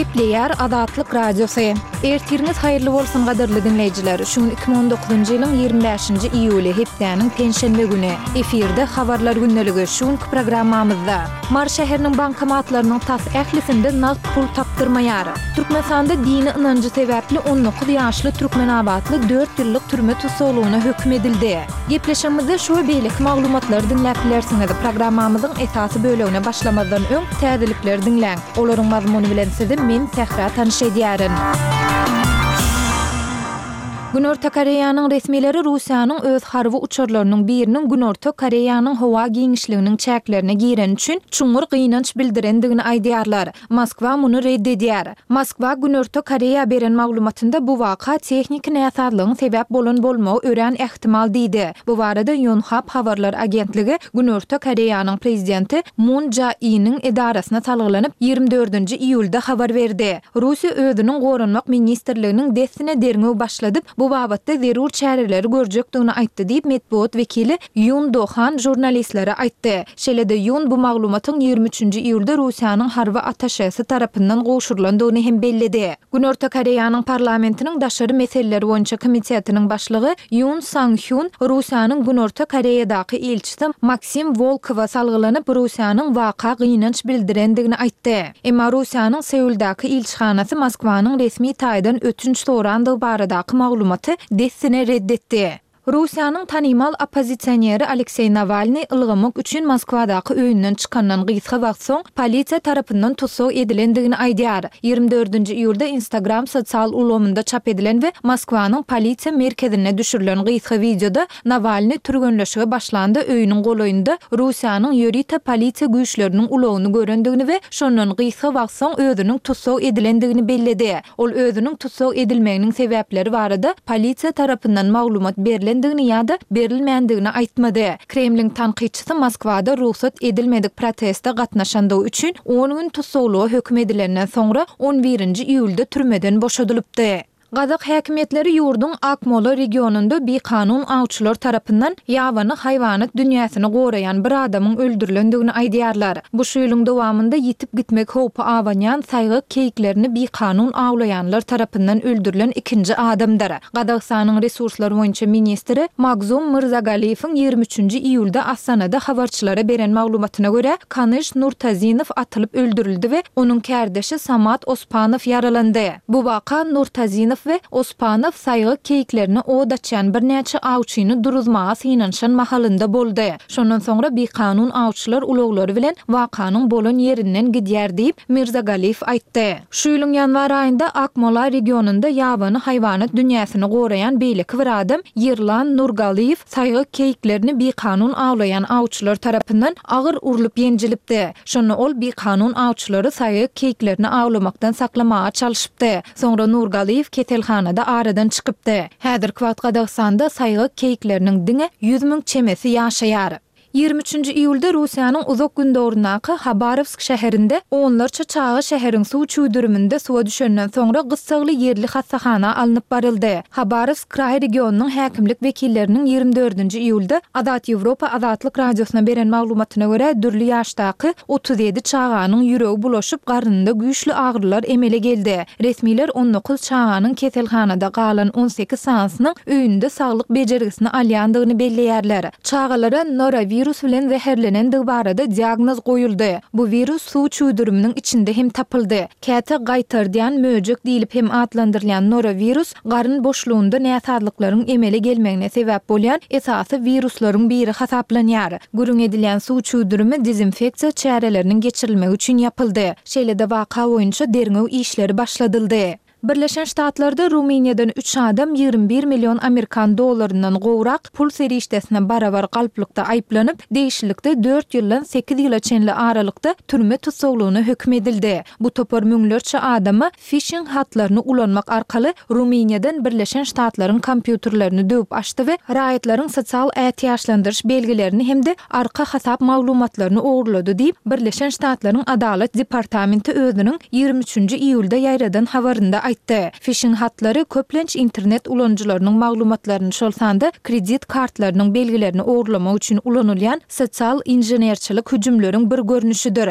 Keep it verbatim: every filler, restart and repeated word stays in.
Gepleýär Adatlyk Radiosu. Ertiriniz haýyrly bolsun gaderli dinleýijiler. Şu iki bin on dokuzunçy ýylyň ýygrimi beşinji iýuly hepdeniň penşenbe güni efirde habarlar günneligi şuňky programmamyzda Mar şäheriniň bankomatlarynyň tas ählisinde nagt pul tapdyrmaýar. Türkmenistanda dini ynanjy sebäpli on dokuz ýaşly türkmen abatly dört ýyllyk türme tutsagyna hökm edildi. Gepleşmemizde şu beýlik maglumatlary dinläp bilersiňiz. Programmamyzyň esasy bölegine başlamadan öň täzelikleri dinläň. Olaryň mazmuny bilen sizi men Sehra tanyş edýärin. Günorta Koreýanyň resmileri Russiýanyň öz harby uçurlarynyň biriniň Günorta Koreýanyň howa giňişliginiň çäklerine giren üçin çuňur gynanç bildirendigini aýdýarlar. Moskwa muny reddedýär. Moskwa Günorta Koreýa beren maglumatynda bu waka tehnik näsaatlygyň sebäp bolan bolmagy ören ähtimal diýdi. Bu barada Yonhap habarlar agentligi Günorta Koreýanyň prezidenti Moon Jae-in'in edarasyna talgylanyp ýygrimi dördünji iýulda habar berdi. Russiýa özüniň gorunmak ministrliginiň destine derňew başladyp bu babatda zerur çäreleri görjekdigini aýtdy diýip medpuat wekili Yun Dohan jurnalistlere aýtdy. Şeýle-de Yun bu maglumatyň ýygrimi üçünji iýulda Russiýanyň harby ataşesy tarapyndan goşurlandygyny hem bellidi. Günorta Koreýanyň parlamentiniň daşary meseleleri boýunça komitetiniň başlygy Yun Sang-hyun Russiýanyň Günorta Koreýadaky elçisi Maksim Volkowa salgylanyp Russiýanyň waka gynanç bildirendigini aýtdy. Emma Russiýanyň Seuldaky elçixanasy Moskwanyň resmi taýdan ötünç sorandygy baradaky maglumat destine reddetdi. Russiýanyň tanymal oppozisioneri Aleksey Navalny ılgamyk üçin Moskwadaky öýünden çykandan gysga wagt soň polisiýa tarapyndan tutsag edilendigini aýdýar. ýygrimi dördünji iýulda Instagram sosial ulamynda çap edilen we Moskwanyň polisiýa merkezine düşürilen gysga videoda Navalny türgünleşige başlandy. Öýüniň golaýynda Russiýanyň ýörite polisiýa güýçleriniň ulagyny görendigini we şondan gysga wagt soň özüniň tutsag edilendigini belledi. Ol özüniň tutsag edilmeginiň sebäpleri barada polisiýa tarapyndan maglumat berilen ýa-da berilmändigini aýtmady. Kremlin tanqidçisi Moskwada ruhsat edilmedik protestde gatnaşandygy üçin on gün tutsaglyga hökm edilenden soňra on birinji iýulda türmeden boşadylypdy. Gazak häkimetleri ýurdun Akmola regionunda bir kanun awçylar tarapyndan ýabany haýwanat dünýäsini goraýan bir adamyň öldürilendigini aýdýarlar. Bu şeýliň dowamında ýitip gitmek howpy awanýan saýgy keyiklerini bir kanun awlayanlar tarapyndan öldürilen ikinji adamdyr. Gazakstanyň resurslary boýunça ministri Magzum Mirzagaliýewiň ýygrimi üçünji iýulda Astanada habarçylara beren maglumatyna görä Kanyş Nurtazinow atylyp öldürildi we onuň kärdeşi Samat Ospanow yaralandy. Bu waka Nurtazinow we Ospanow saýgy keyiklerini odaçan bir näçe awçyny duruzmaga synanşan mahalynda boldy. Şondan soňra bir kanun awçylar uloglary bilen wakanyň bolan ýerinden gidýär diýip Mirzagaliýew aýtdy. Şu ýylyň ýanwar aýynda Akmola regionunda ýabany haýwanat dünýäsini goraýan beýleki bir adam Yerlan Nurgaliýew saýgy keyiklerini bir kanun awlayan awçylar tarapyndan agyr urulyp ýenjilipdi. Şonu ol bir kanun awçylary saýgy keyiklerini awlamakdan saklamaga çalyşypdy. Soňra Nurgaliýew telhanada aradan çykypdy. Häzirki wagt Gazakstanda saýgy keyikleriniň diňe yüz müň çemesi ýaşaýar. ýygrimi üçünji iýulda Russiýanyň uzak gündorundaky Habarovsk şäherinde onlarça çağı şäheriň suw çüýdürüminde suwa düşenden soňra gyssagly ýerli hassahana alınıp baryldy. Habarovsk kraý regionunyň häkimlik wekilleriniň ýygrimi dördünji iýulda Adat Ýewropa Adatlyk radiosyna beren maglumatyna görä dürli ýaşdaky otuz ýedi çağanyň ýüregi bulaşyp garynynda güýçli agyrlar emele geldi. Resmiler on dokuz çağanyň keselhanada galan on sekiz sansynyň öýünde saglyk bejergisini alýandygyny belleýärler. Çağalara norovirus virus bilen zäherlenendigi barada diagnoz goýuldy. Bu virus suw çüýdürüminiň içinde hem tapyldy. Käte gaýtardyan möjek diýilip hem adlandyrılan norovirus garyn boşluğunda näsaatlyklaryň emele gelmegine sebäp bolýan esasy viruslaryň biri hasaplanýar. Gürüň edilen suw çüýdürümi dezinfeksiýa çäreleriniň geçirilmegi üçin yapyldy. Şeýle-de waka boýunça derňew işleri başladyldy. Birleşen Ştatlarda Ruminiýadan üç adam ýygrimi bir milyon Amerikan dollarynyň gowrak pul serişdesine barabar galplykda aýplanyp, değişiklikde dört ýyldan sekiz ýyla çenli aralykda türme tutsaglygyna hökm edildi. Bu topar müňlerçe adamy phishing hatlaryny ulanmak arkaly Ruminiýadan Birleşen Ştatlaryň kompýuterlerini döwüp açdy we raýatlaryň sosial ähtiýaçlandyryş belgilerini hemde arka hasap maglumatlaryny ogurlady diýip Birleşen Ştatlaryň Adalet Departamenti özüniň ýygrimi üçünji iýulda ýaýradan habarynda aýtdy. Phishing hatlary köplenç internet ulanjylarynyň maglumatlaryny şolsanda kredit kartlarynyň belgilerini ogurlamak üçin ulanylýan sosial injenerçilik hüjümleriň bir görnüşidir.